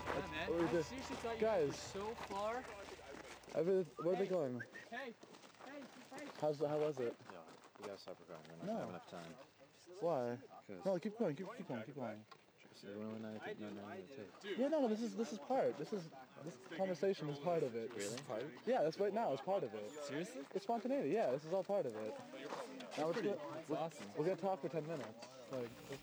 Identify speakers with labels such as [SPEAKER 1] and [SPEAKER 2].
[SPEAKER 1] Yeah, man.
[SPEAKER 2] What
[SPEAKER 1] I
[SPEAKER 2] is this?
[SPEAKER 1] seriously thought you
[SPEAKER 2] Guys.
[SPEAKER 1] were so far.
[SPEAKER 2] Where are they going?
[SPEAKER 1] Hey!
[SPEAKER 2] How was it?
[SPEAKER 3] Yeah, you gotta stop recording. We're not
[SPEAKER 2] No.
[SPEAKER 3] gonna have enough time.
[SPEAKER 2] Why?
[SPEAKER 3] Because
[SPEAKER 2] No, keep going, keep going.
[SPEAKER 3] we're only not tape.
[SPEAKER 2] Yeah, no, this is part. This conversation is part of it.
[SPEAKER 3] Really?
[SPEAKER 2] Yeah, that's right now. It's part of it.
[SPEAKER 1] Seriously?
[SPEAKER 2] It's spontaneity. Yeah, this is all part of it. Now
[SPEAKER 1] That's awesome.
[SPEAKER 2] we're gonna talk for 10 minutes. Like,